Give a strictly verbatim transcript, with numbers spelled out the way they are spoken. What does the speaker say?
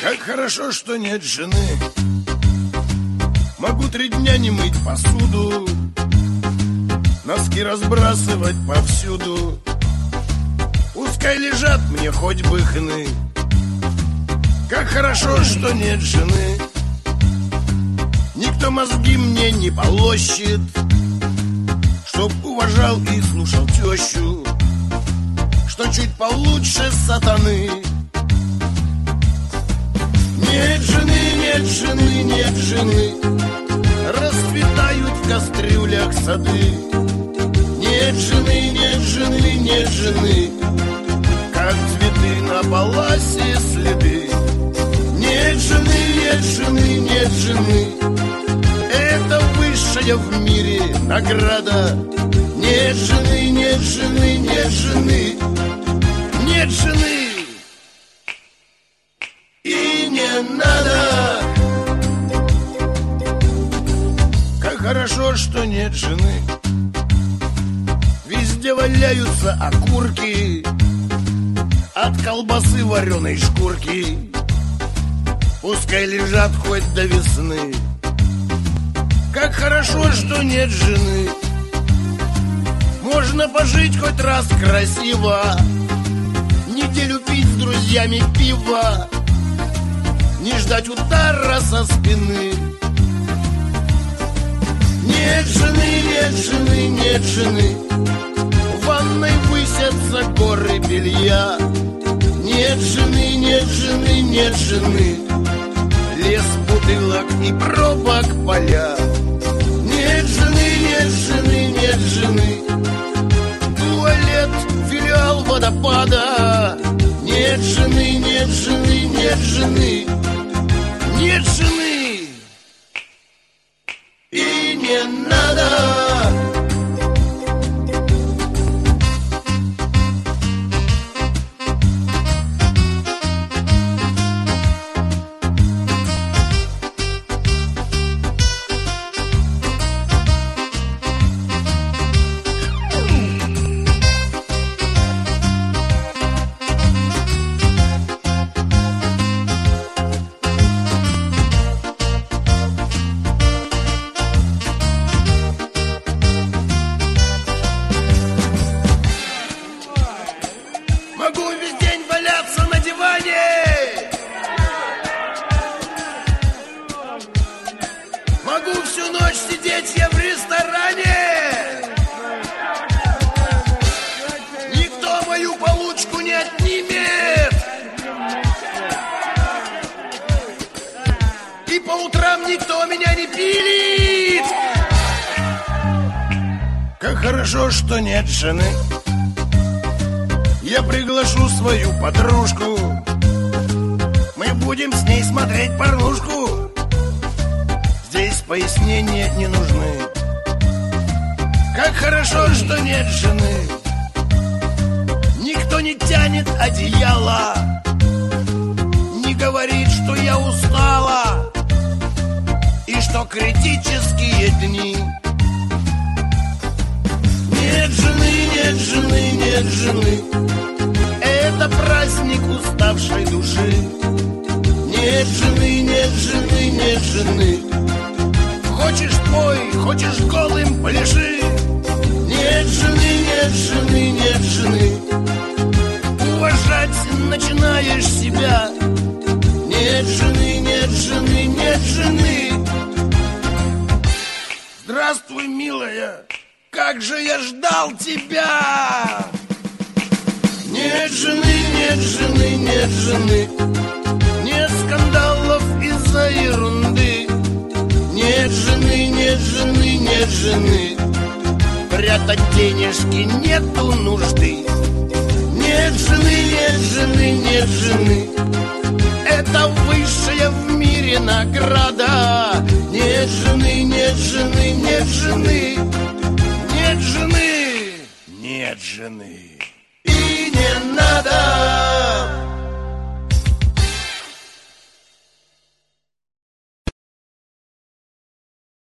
Как хорошо, что нет жены. Могу три дня не мыть посуду, носки разбрасывать повсюду. Пускай лежат мне хоть бы хны. Как хорошо, что нет жены. Никто мозги мне не полощет, чтоб уважал и слушал тещу, что чуть получше сатаны. Нет жены, нет жены, нет жены. Расцветают в кастрюлях сады. Нет жены, нет жены, нет жены. Как цветы на паласе следы. Нет жены, нет жены, нет жены. Это высшая в мире награда. Нет жены, нет жены, нет жены. Нет жены. И не надо. Как хорошо, что нет жены. Везде валяются окурки от колбасы вареной шкурки. Пускай лежат хоть до весны. Как хорошо, что нет жены. Можно пожить хоть раз красиво, неделю пить с друзьями пиво, не ждать удара со спины. Нет жены, нет жены, нет жены. В ванной высятся горы белья. Нет жены, нет жены, нет жены. Лес бутылок и пробок поля. Нет жены, нет жены, нет жены. Туалет, филиал водопада. Нет жены, нет жены, нет жены. Нет жены. И не надо. Могу весь день валяться на диване. Могу всю ночь сидеть я в ресторане. Никто мою получку не отнимет. И по утрам никто меня не пилит. Как хорошо, что нет жены. Я приглашу свою подружку. Мы будем с ней смотреть порнушку. Здесь пояснения не нужны. Как хорошо, что нет жены. Никто не тянет одеяло, не говорит, что я устала и что критические дни. Нет жены, нет жены, нет жены. Это праздник уставшей души. Нет жены, нет жены, нет жены. Хочешь пой, хочешь голым пляши. Нет жены, нет жены, нет жены. Уважать начинаешь себя. Нет жены, нет жены, нет жены. Здравствуй, милая, как же я ждал тебя! Нет жены, нет жены, нет жены. Нет скандалов из-за ерунды. Нет жены, нет жены, нет жены. Прятать денежки нету нужды. Нет жены, нет жены, нет жены. Это высшая в мире награда. Нет жены, нет жены, нет жены. Нет жены, нет жены. И не надо.